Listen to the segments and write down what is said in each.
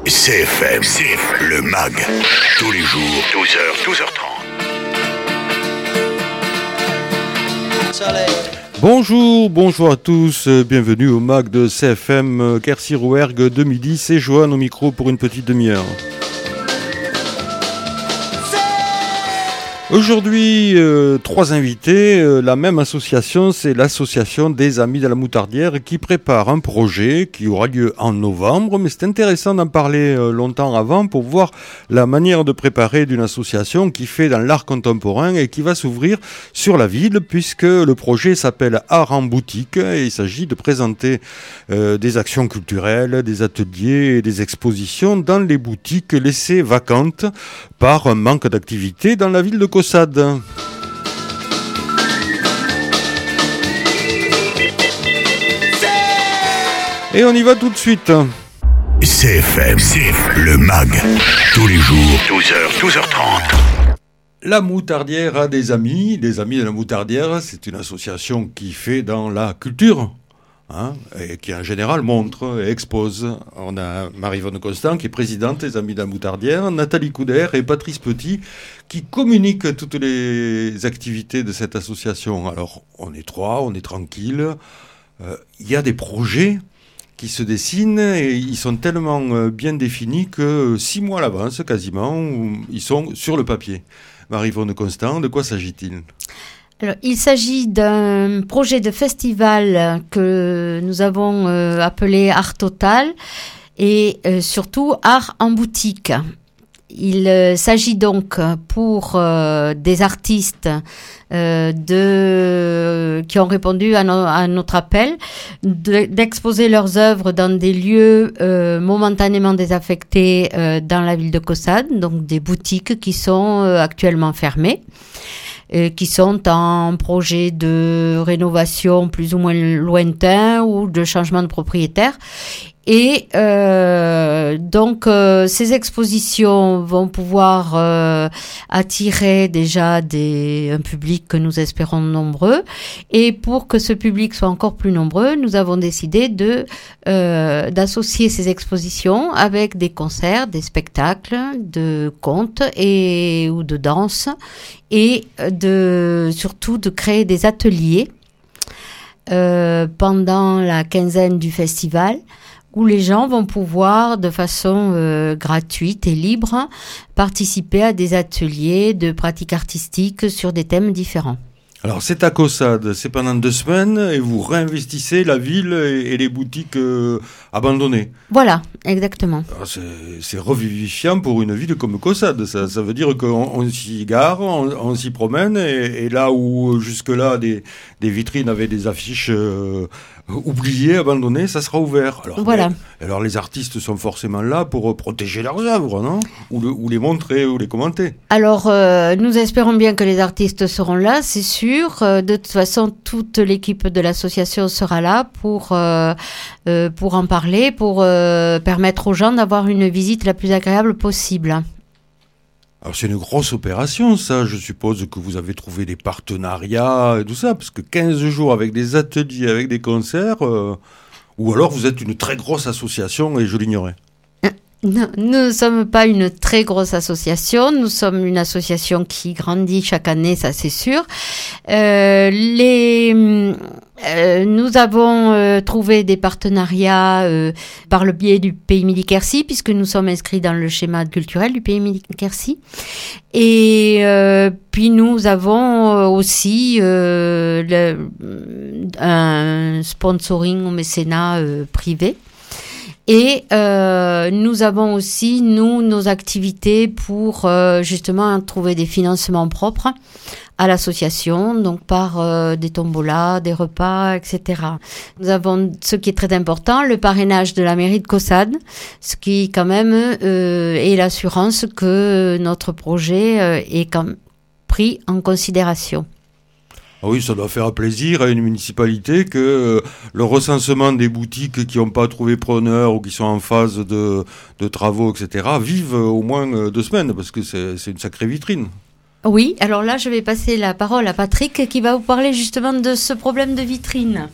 CFM, le MAG, tous les jours, 12h30. Bonjour à tous, bienvenue au MAG de CFM Quercy-Rouergue de midi, c'est Johan au micro pour une petite demi-heure. Aujourd'hui, 3 invités, la même association, c'est l'association des Amis de la Moutardière qui prépare un projet qui aura lieu en novembre, mais c'est intéressant d'en parler longtemps avant pour voir la manière de préparer d'une association qui fait dans l'art contemporain et qui va s'ouvrir sur la ville puisque le projet s'appelle Art en boutique et il s'agit de présenter des actions culturelles, des ateliers et des expositions dans les boutiques laissées vacantes par un manque d'activité dans la ville de Caussade. Et on y va tout de suite. CFM, le MAG, tous les jours, 12h30. La Moutardière a des amis de la Moutardière, c'est une association qui fait dans la culture. Et qui en général montre et expose. On a Marie-Yvonne Constant qui est présidente des Amis de la Moutardière, Nathalie Couder et Patrice Petit qui communiquent toutes les activités de cette association. Alors on est 3, on est tranquille, il y a des projets qui se dessinent et ils sont tellement bien définis que 6 mois à l'avance quasiment, ils sont sur le papier. Marie-Yvonne Constant, de quoi s'agit-il ? Alors, il s'agit d'un projet de festival que nous avons appelé Art Total et surtout Art en boutique. Il s'agit donc pour des artistes qui ont répondu à notre appel d'exposer leurs œuvres dans des lieux momentanément désaffectés dans la ville de Caussade, donc des boutiques qui sont actuellement fermées. Qui sont en projet de rénovation plus ou moins lointain ou de changement de propriétaire. Et donc ces expositions vont pouvoir attirer déjà un public que nous espérons nombreux. Et pour que ce public soit encore plus nombreux, nous avons décidé d'associer ces expositions avec des concerts, des spectacles, de contes ou de danse, et surtout de créer des ateliers pendant la quinzaine du festival, où les gens vont pouvoir, de façon gratuite et libre, participer à des ateliers de pratiques artistiques sur des thèmes différents. Alors c'est à Caussade, c'est pendant 2 semaines et vous réinvestissez la ville et les boutiques abandonnées. Voilà, exactement. Alors, c'est revivifiant pour une ville comme Caussade, ça veut dire qu'on s'y gare, on s'y promène et là où jusque-là des vitrines avaient des affiches oubliées, abandonnées, ça sera ouvert. Alors, voilà. Alors les artistes sont forcément là pour protéger leurs œuvres, non ? Ou les montrer ou les commenter. Alors nous espérons bien que les artistes seront là, c'est sûr. De toute façon, toute l'équipe de l'association sera là pour en parler, pour permettre aux gens d'avoir une visite la plus agréable possible. Alors c'est une grosse opération ça, je suppose que vous avez trouvé des partenariats et tout ça, parce que 15 jours avec des ateliers, avec des concerts, ou alors vous êtes une très grosse association et je l'ignorais. Non, nous ne sommes pas une très grosse association, nous sommes une association qui grandit chaque année, ça c'est sûr. Nous avons trouvé des partenariats par le biais du Pays Midi-Quercy, puisque nous sommes inscrits dans le schéma culturel du Pays Midi-Quercy. Et puis nous avons aussi un sponsoring au mécénat privé. Et nous avons aussi, nos activités pour justement trouver des financements propres à l'association, donc par des tombolas, des repas, etc. Nous avons, ce qui est très important, le parrainage de la mairie de Caussade, ce qui quand même est l'assurance que notre projet est pris en considération. Ah oui, ça doit faire plaisir à une municipalité que le recensement des boutiques qui n'ont pas trouvé preneur ou qui sont en phase de travaux, etc., vivent au moins 2 semaines, parce que c'est une sacrée vitrine. Oui, alors là, je vais passer la parole à Patrick qui va vous parler justement de ce problème de vitrine.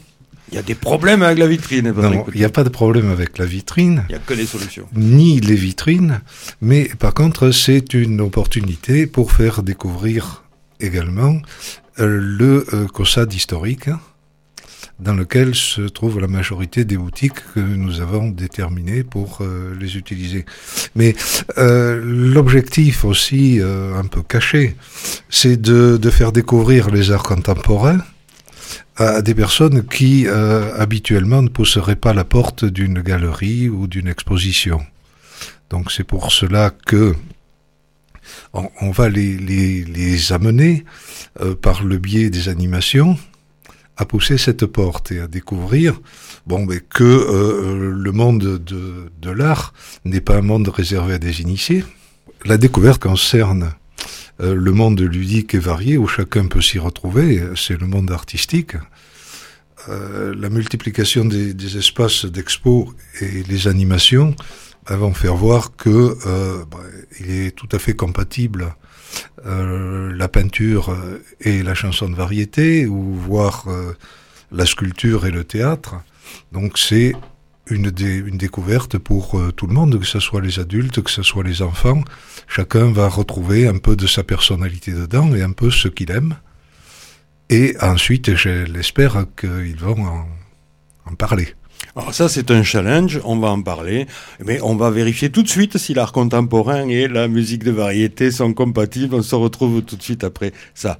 Il y a des problèmes avec la vitrine. Non, il n'y a pas de problème avec la vitrine. Il n'y a que les solutions. Ni les vitrines, mais par contre, c'est une opportunité pour faire découvrir également le COSAD historique, dans lequel se trouve la majorité des boutiques que nous avons déterminées pour les utiliser. Mais l'objectif aussi, un peu caché, c'est de faire découvrir les arts contemporains à des personnes qui habituellement ne pousseraient pas la porte d'une galerie ou d'une exposition. Donc c'est pour cela que on va les amener par le biais des animations à pousser cette porte et à découvrir que le monde de l'art n'est pas un monde réservé à des initiés. La découverte concerne le monde ludique et varié où chacun peut s'y retrouver, c'est le monde artistique. La multiplication des espaces d'expo et les animations vont faire voir que il est tout à fait compatible la peinture et la chanson de variété, ou voire la sculpture et le théâtre. Donc c'est une découverte pour tout le monde, que ce soit les adultes, que ce soit les enfants. Chacun va retrouver un peu de sa personnalité dedans et un peu ce qu'il aime. Et ensuite, je l'espère qu'ils vont en parler. Alors ça, c'est un challenge, on va en parler, mais on va vérifier tout de suite si l'art contemporain et la musique de variété sont compatibles. On se retrouve tout de suite après ça.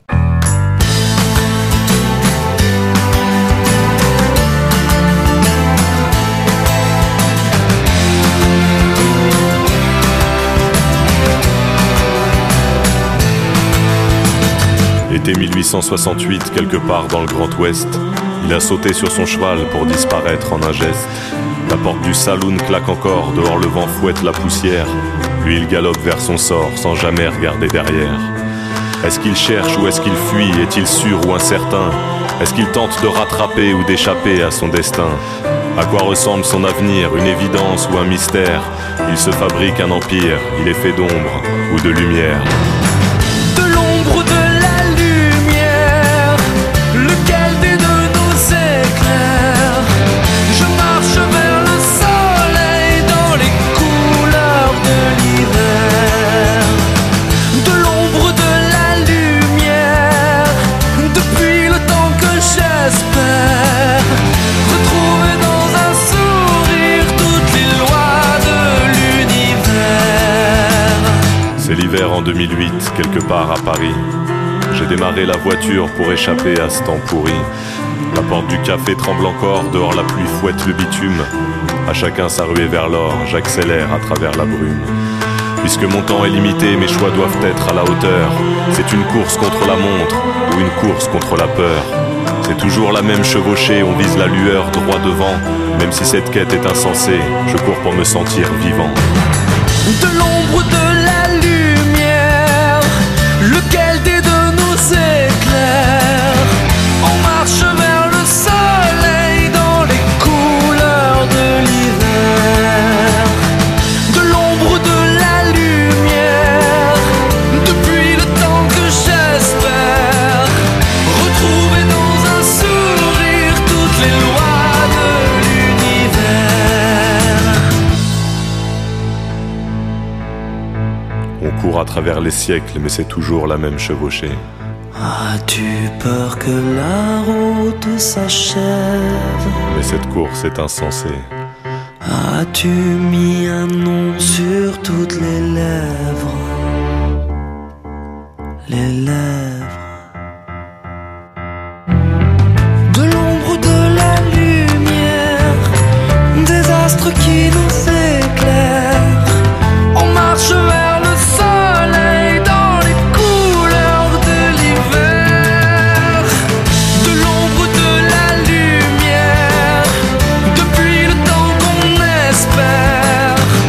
Été 1868, quelque part dans le Grand Ouest, il a sauté sur son cheval pour disparaître en un geste. La porte du saloon claque encore, dehors le vent fouette la poussière. Lui il galope vers son sort sans jamais regarder derrière. Est-ce qu'il cherche ou est-ce qu'il fuit? Est-il sûr ou incertain? Est-ce qu'il tente de rattraper ou d'échapper à son destin? À quoi ressemble son avenir? Une évidence ou un mystère? Il se fabrique un empire, il est fait d'ombre ou de lumière. De l'ombre ou de la lumière, lequel des deux nous éclaire? Je marche vers le soleil dans les couleurs de l'hiver. De l'ombre ou de la lumière, depuis le temps que j'espère retrouver dans un sourire toutes les lois de l'univers. C'est l'hiver en 2008, quelque part à Paris. J'ai démarré la voiture pour échapper à ce temps pourri. La porte du café tremble encore, dehors la pluie fouette le bitume. À chacun sa ruée vers l'or, j'accélère à travers la brume. Puisque mon temps est limité, mes choix doivent être à la hauteur. C'est une course contre la montre ou une course contre la peur. C'est toujours la même chevauchée, on vise la lueur droit devant. Même si cette quête est insensée, je cours pour me sentir vivant. De l'ombre ou de la lumière, lequel des deux nous éclaire? On marche vers le soleil dans les couleurs de l'hiver. De l'ombre ou de la lumière, depuis le temps que j'espère retrouver dans un sourire toutes les lois de l'univers. On court à travers les siècles, mais c'est toujours la même chevauchée. As-tu peur que la route s'achève? Mais cette course est insensée. As-tu mis un nom sur toutes les lèvres? Les lèvres. De l'ombre ou de la lumière, des astres qui nous éclairent. On marche vers le soleil dans les couleurs de l'hiver. De l'ombre ou de la lumière, depuis le temps qu'on espère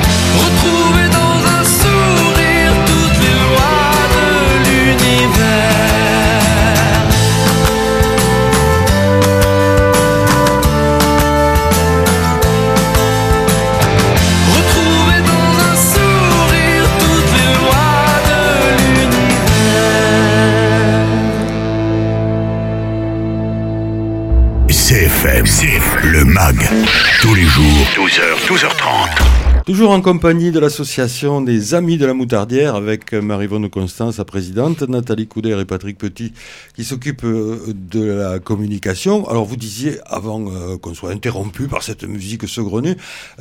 FM, c'est le MAG. Tous les jours, 12h, 12h30. Toujours en compagnie de l'association des Amis de la Moutardière avec Marie-Vonne Constant, sa présidente, Nathalie Couder et Patrick Petit qui s'occupent de la communication. Alors vous disiez, avant qu'on soit interrompu par cette musique saugrenue,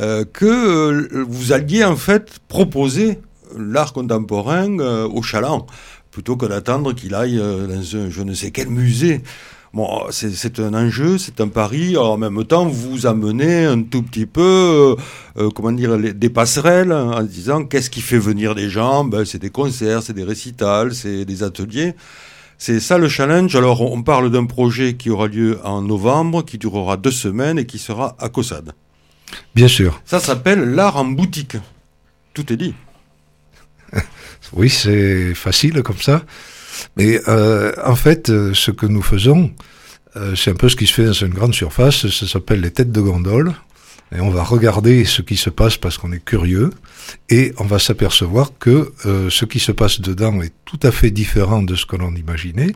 que vous alliez en fait proposer l'art contemporain au Chaland, plutôt que d'attendre qu'il aille dans un je ne sais quel musée. Bon, c'est un enjeu, c'est un pari. Alors, en même temps, vous amenez un tout petit peu, des passerelles, en disant qu'est-ce qui fait venir des gens. Ben, c'est des concerts, c'est des récitals, c'est des ateliers. C'est ça le challenge. Alors, on parle d'un projet qui aura lieu en novembre, qui durera 2 semaines et qui sera à Caussade. Bien sûr. Ça s'appelle l'art en boutique. Tout est dit. Oui, c'est facile comme ça. Mais en fait, ce que nous faisons, c'est un peu ce qui se fait dans une grande surface, ça s'appelle les têtes de gondole, et on va regarder ce qui se passe parce qu'on est curieux, et on va s'apercevoir que ce qui se passe dedans est tout à fait différent de ce que l'on imaginait,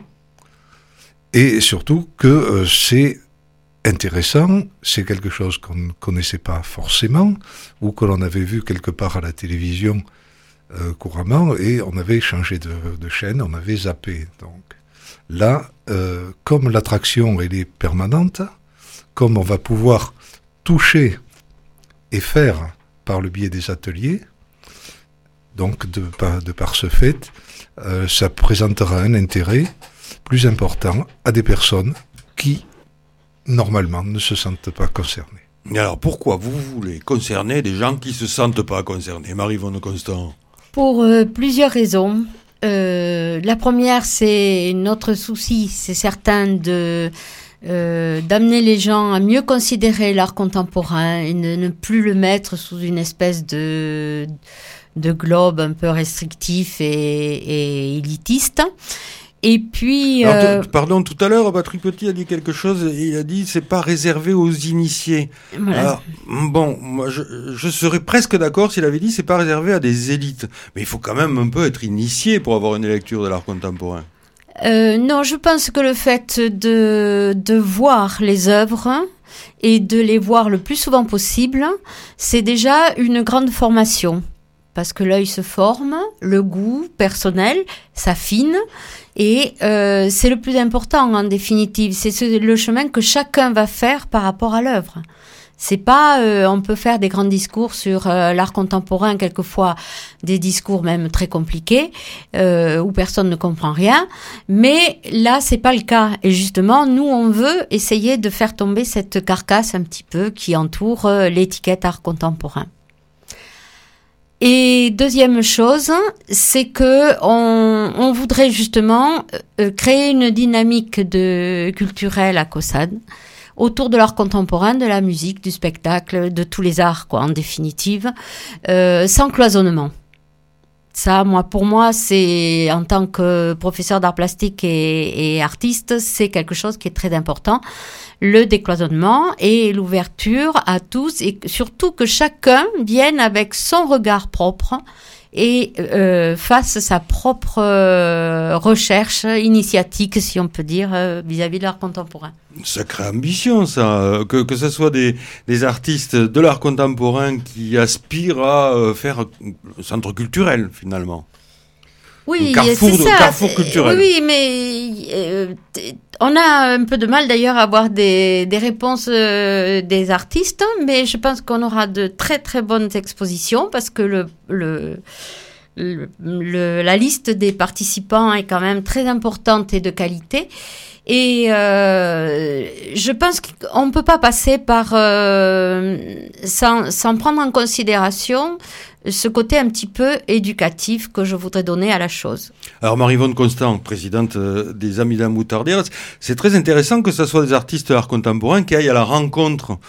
et surtout que c'est intéressant, c'est quelque chose qu'on ne connaissait pas forcément, ou que l'on avait vu quelque part à la télévision couramment, et on avait changé de chaîne, on avait zappé. Donc là, comme l'attraction elle est permanente, comme on va pouvoir toucher et faire par le biais des ateliers, donc de par ce fait, ça présentera un intérêt plus important à des personnes qui normalement ne se sentent pas concernées. Et alors pourquoi vous voulez concerner des gens qui ne se sentent pas concernés, Marie-Vonne Constant? Pour plusieurs raisons. La première, c'est notre souci, c'est certain d'amener les gens à mieux considérer l'art contemporain et ne plus le mettre sous une espèce de globe un peu restrictif et élitiste. Et puis... Pardon, tout à l'heure, Patrick Petit a dit quelque chose, il a dit c'est pas réservé aux initiés. Voilà. Alors, bon, moi je serais presque d'accord s'il avait dit c'est pas réservé à des élites. Mais il faut quand même un peu être initié pour avoir une lecture de l'art contemporain. Non, je pense que le fait de voir les œuvres et de les voir le plus souvent possible, c'est déjà une grande formation. Parce que l'œil se forme, le goût personnel s'affine, et c'est le plus important en définitive. C'est le chemin que chacun va faire par rapport à l'œuvre. C'est pas, on peut faire des grands discours sur l'art contemporain, quelquefois des discours même très compliqués, où personne ne comprend rien. Mais là, c'est pas le cas. Et justement, nous, on veut essayer de faire tomber cette carcasse un petit peu qui entoure l'étiquette art contemporain. Et deuxième chose, c'est que on voudrait justement créer une dynamique culturelle à Caussade autour de l'art contemporain, de la musique, du spectacle, de tous les arts, quoi, en définitive, sans cloisonnement. Ça, pour moi, c'est, en tant que professeur d'art plastique et artiste, c'est quelque chose qui est très important. Le décloisonnement et l'ouverture à tous, et surtout que chacun vienne avec son regard propre et fasse sa propre recherche initiatique, si on peut dire, vis-à-vis de l'art contemporain. Sacrée ambition, ça, que ce soit des artistes de l'art contemporain qui aspirent à faire un centre culturel, finalement. Oui, c'est ça. Carrefour culturel. Oui, mais on a un peu de mal d'ailleurs à avoir des réponses des artistes, mais je pense qu'on aura de très très bonnes expositions parce que la liste des participants est quand même très importante et de qualité. Et je pense qu'on ne peut pas passer par sans prendre en considération ce côté un petit peu éducatif que je voudrais donner à la chose. Alors Marie-Vonne Constant, présidente des Amis de la Moutardière, c'est très intéressant que ce soit des artistes d'art contemporain qui aillent à la rencontre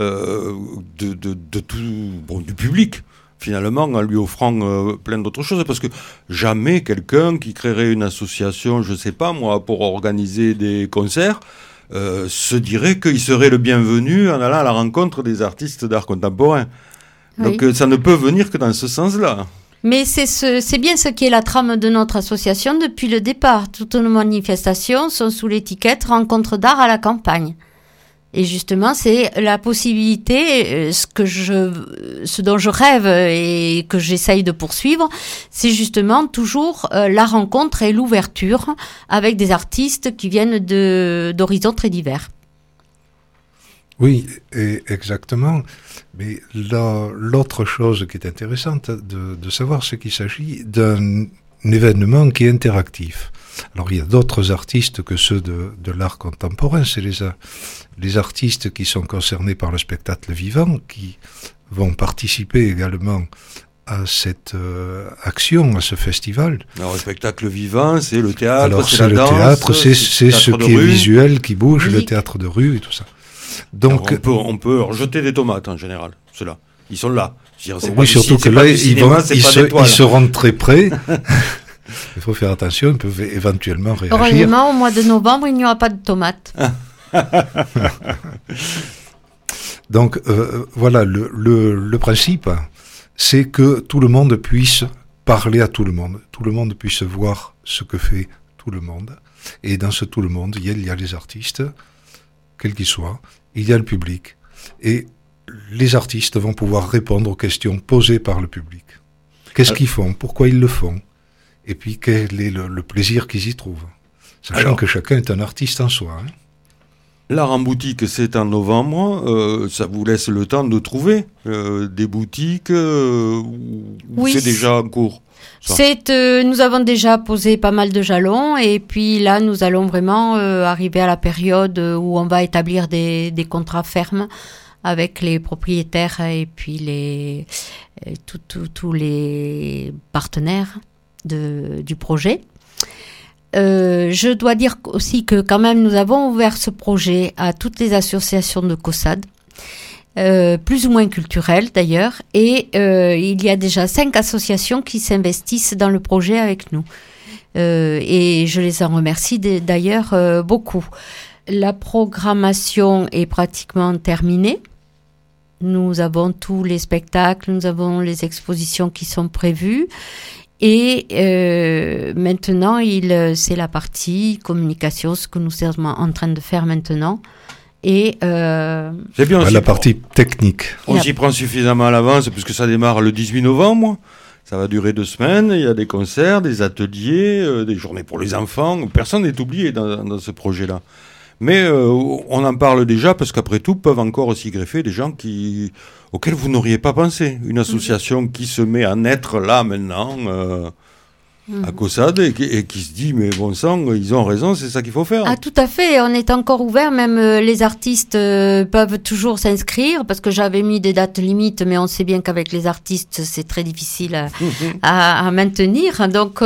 du public, finalement, en lui offrant plein d'autres choses, parce que jamais quelqu'un qui créerait une association, je sais pas moi, pour organiser des concerts, se dirait qu'il serait le bienvenu en allant à la rencontre des artistes d'art contemporain. Donc oui. Ça ne peut venir que dans ce sens-là. Mais c'est bien ce qui est la trame de notre association depuis le départ. Toutes nos manifestations sont sous l'étiquette Rencontre d'art à la campagne. Et justement, c'est la possibilité, ce dont je rêve et que j'essaye de poursuivre, c'est justement toujours la rencontre et l'ouverture avec des artistes qui viennent d'horizons très divers. Oui, exactement. Mais l'autre chose qui est intéressante de savoir, c'est qu'il s'agit d'un événement qui est interactif. Alors il y a d'autres artistes que ceux de l'art contemporain, c'est les artistes qui sont concernés par le spectacle vivant, qui vont participer également à cette action, à ce festival. Alors le spectacle vivant, c'est le théâtre, alors, c'est la danse, théâtre, c'est ce qui est visuel, qui bouge, Oui. le théâtre de rue et tout ça. Donc, alors, on peut rejeter des tomates en général, ceux-là. Ils sont là. Oui, surtout que là, ils seront très près. Il faut faire attention, ils peuvent éventuellement réagir. Heureusement, au mois de novembre, il n'y aura pas de tomates. Donc, voilà, le principe, c'est que tout le monde puisse parler à tout le monde. Tout le monde puisse voir ce que fait tout le monde. Et dans ce tout le monde, il y a les artistes, quels qu'ils soient, il y a le public. Et les artistes vont pouvoir répondre aux questions posées par le public. Qu'est-ce qu'ils font? Pourquoi ils le font? Et puis, quel est le plaisir qu'ils y trouvent? Sachant que chacun est un artiste en soi. Hein. L'art en boutique, c'est en novembre. Ça vous laisse le temps de trouver des boutiques Oui, c'est déjà en cours? Nous avons déjà posé pas mal de jalons et puis là, nous allons vraiment arriver à la période où on va établir des contrats fermes avec les propriétaires et puis tous les partenaires du projet. Je dois dire aussi que quand même nous avons ouvert ce projet à toutes les associations de COSAD, plus ou moins culturelles d'ailleurs, et il y a déjà 5 associations qui s'investissent dans le projet avec nous. Et je les en remercie d'ailleurs beaucoup. La programmation est pratiquement terminée. Nous avons tous les spectacles, nous avons les expositions qui sont prévues. Et maintenant, c'est la partie communication, ce que nous sommes en train de faire maintenant. Et c'est bien, la partie technique. On s'y prend suffisamment à l'avance puisque ça démarre le 18 novembre. Ça va durer 2 semaines. Il y a des concerts, des ateliers, des journées pour les enfants. Personne n'est oublié dans ce projet-là. Mais on en parle déjà parce qu'après tout, peuvent encore s'y greffer des gens auxquels vous n'auriez pas pensé. Une association qui se met à naître là maintenant à COSAD et qui se dit mais bon sang, ils ont raison, c'est ça qu'il faut faire. Ah tout à fait, on est encore ouvert, même les artistes peuvent toujours s'inscrire parce que j'avais mis des dates limites, mais on sait bien qu'avec les artistes c'est très difficile à maintenir, donc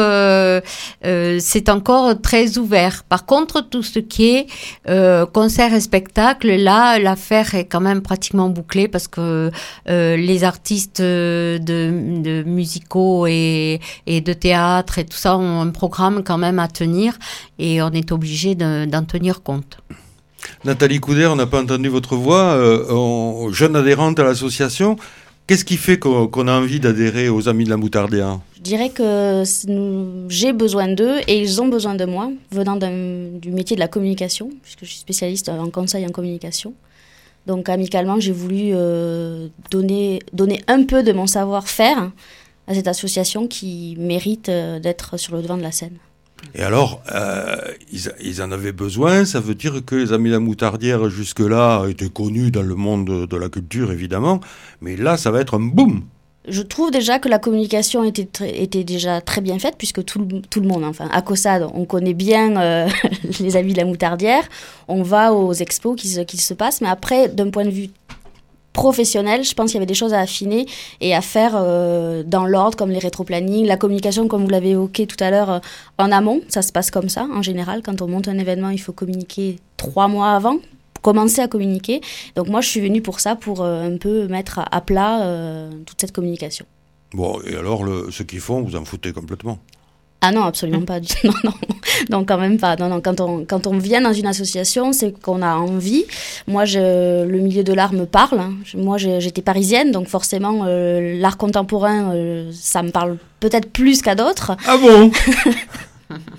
c'est encore très ouvert. Par contre, tout ce qui est concert et spectacle, là l'affaire est quand même pratiquement bouclée parce que les artistes de musicaux et de théâtre et tout ça ont un programme quand même à tenir et on est obligé d'en tenir compte. Nathalie Couder, on n'a pas entendu votre voix, jeune adhérente à l'association. Qu'est-ce qui fait qu'on a envie d'adhérer aux Amis de la Moutardière? Je dirais que j'ai besoin d'eux et ils ont besoin de moi, venant du métier de la communication, puisque je suis spécialiste en conseil en communication. Donc amicalement, j'ai voulu donner un peu de mon savoir-faire à cette association qui mérite d'être sur le devant de la scène. Et alors, ils en avaient besoin, ça veut dire que les Amis de la Moutardière jusque-là étaient connus dans le monde de la culture évidemment, mais là ça va être un boom. Je trouve déjà que la communication était déjà très bien faite puisque tout le monde, enfin à COSAD, on connaît bien les Amis de la Moutardière, on va aux expos qui se passent, mais après d'un point de vue professionnel, je pense qu'il y avait des choses à affiner et à faire dans l'ordre, comme les rétro-plannings, la communication, comme vous l'avez évoqué tout à l'heure, en amont. Ça se passe comme ça, en général. Quand on monte un événement, il faut communiquer 3 mois avant, commencer à communiquer. Donc moi, je suis venue pour ça, pour un peu mettre à plat toute cette communication. Bon, et alors, ce qu'ils font, vous en foutez complètement? Ah non, absolument pas. Non, quand même pas. Non, quand on vient dans une association, c'est qu'on a envie. Moi, le milieu de l'art me parle. Moi, j'étais parisienne, donc forcément, l'art contemporain, ça me parle peut-être plus qu'à d'autres. Ah bon?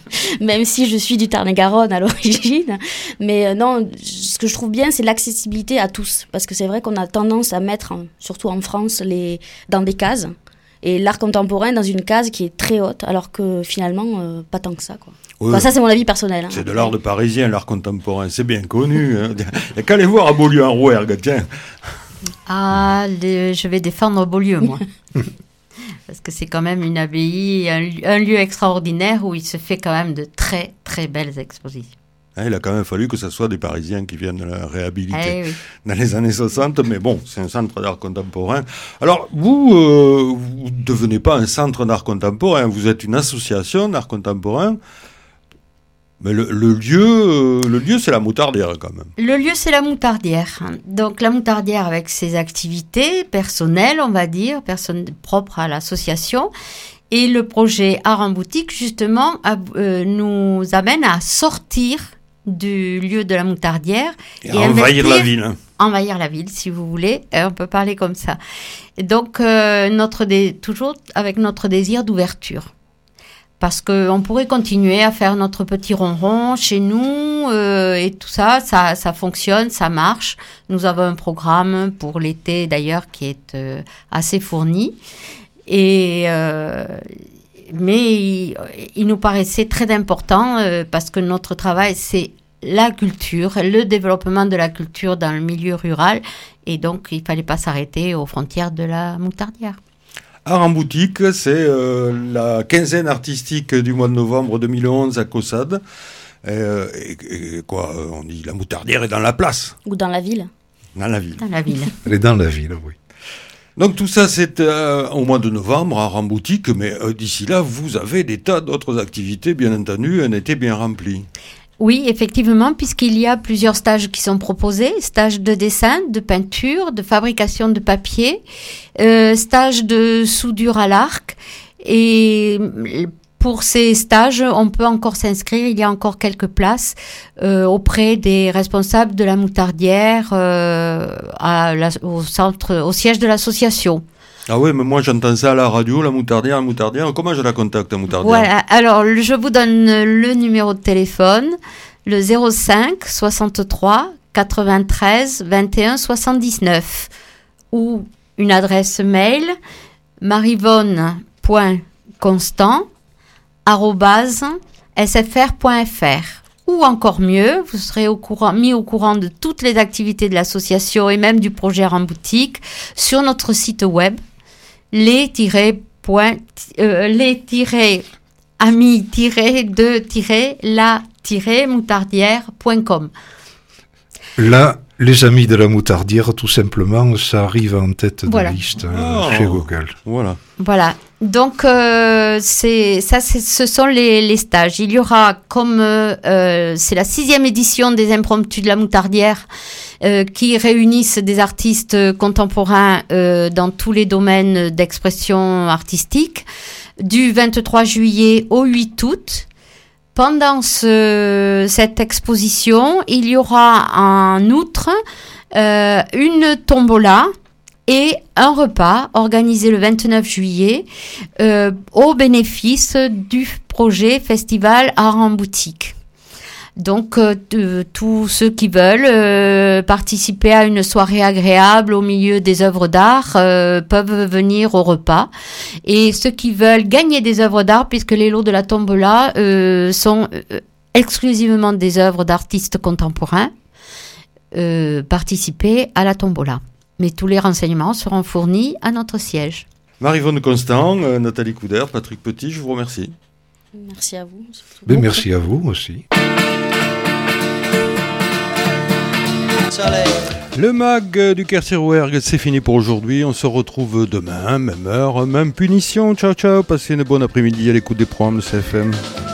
même si je suis du Tarn-et-Garonne à l'origine. Mais non, ce que je trouve bien, c'est l'accessibilité à tous. Parce que c'est vrai qu'on a tendance à mettre, surtout en France, dans des cases. Et l'art contemporain dans une case qui est très haute, alors que finalement, pas tant que ça, quoi. Oui. Enfin, ça, c'est mon avis personnel. C'est de l'art de parisien, l'art contemporain, c'est bien connu. Il n'y a qu'à aller voir à Beaulieu en Rouergue, tiens. Ah, je vais défendre Beaulieu, moi. Parce que c'est quand même une abbaye, un lieu extraordinaire où il se fait quand même de très, très belles expositions. Il a quand même fallu que ce soit des Parisiens qui viennent la réhabiliter oui. dans les années 60, mais bon, c'est un centre d'art contemporain. Alors, vous ne devenez pas un centre d'art contemporain, vous êtes une association d'art contemporain. Mais le lieu, c'est la Moutardière quand même. Le lieu, c'est la Moutardière. Donc la Moutardière avec ses activités personnelles, on va dire, propres à l'association. Et le projet Art en boutique, justement, nous amène à sortir du lieu de la Moutardière. Et envahir la ville. Hein. Envahir la ville, si vous voulez. On peut parler comme ça. Et donc, toujours avec notre désir d'ouverture. Parce qu'on pourrait continuer à faire notre petit ronron chez nous et tout ça, ça fonctionne, ça marche. Nous avons un programme pour l'été d'ailleurs qui est assez fourni. Mais il nous paraissait très important parce que notre travail, c'est la culture, le développement de la culture dans le milieu rural. Et donc, il ne fallait pas s'arrêter aux frontières de la Moutardière. Art en boutique, c'est la quinzaine artistique du mois de novembre 2011 à Caussade. Et quoi, on dit la Moutardière est dans la place. Ou dans la ville. Dans la ville. Dans la ville. Elle est dans la ville, oui. Donc tout ça, c'est au mois de novembre, Art en boutique, mais d'ici là, vous avez des tas d'autres activités, bien entendu, un été bien rempli. Oui, effectivement, puisqu'il y a plusieurs stages qui sont proposés, stages de dessin, de peinture, de fabrication de papier, stages de soudure à l'arc. Et pour ces stages, on peut encore s'inscrire, il y a encore quelques places auprès des responsables de la Moutardière au siège de l'association. Ah oui, mais moi j'entends ça à la radio, la Moutardière. Comment je la contacte, la Moutardière ? Voilà, alors je vous donne le numéro de téléphone, le 05 63 93 21 79, ou une adresse mail, marivonne.constant@sfr.fr. Ou encore mieux, vous serez mis au courant de toutes les activités de l'association et même du projet Art en boutique sur notre site web les-amis-de-la-moutardière.com. Là, les amis de la Moutardière, tout simplement, ça arrive en tête de liste chez Google. Voilà. Donc, ce sont les stages. Il y aura, comme c'est la 6e édition des Impromptus de la Moutardière, qui réunissent des artistes contemporains dans tous les domaines d'expression artistique, du 23 juillet au 8 août. Pendant cette exposition, il y aura en outre une tombola et un repas organisé le 29 juillet au bénéfice du projet Festival Art en boutique. Donc, tous ceux qui veulent participer à une soirée agréable au milieu des œuvres d'art peuvent venir au repas. Et ceux qui veulent gagner des œuvres d'art, puisque les lots de la tombola sont exclusivement des œuvres d'artistes contemporains, participer à la tombola. Mais tous les renseignements seront fournis à notre siège. Marivonne Constant, Nathalie Couder, Patrick Petit, je vous remercie. Merci à vous. Merci à vous aussi. Le mag du Quartier Rouergue, c'est fini pour aujourd'hui. On se retrouve demain, même heure, même punition. Ciao, ciao. Passez une bonne après-midi à l'écoute des programmes de CFM.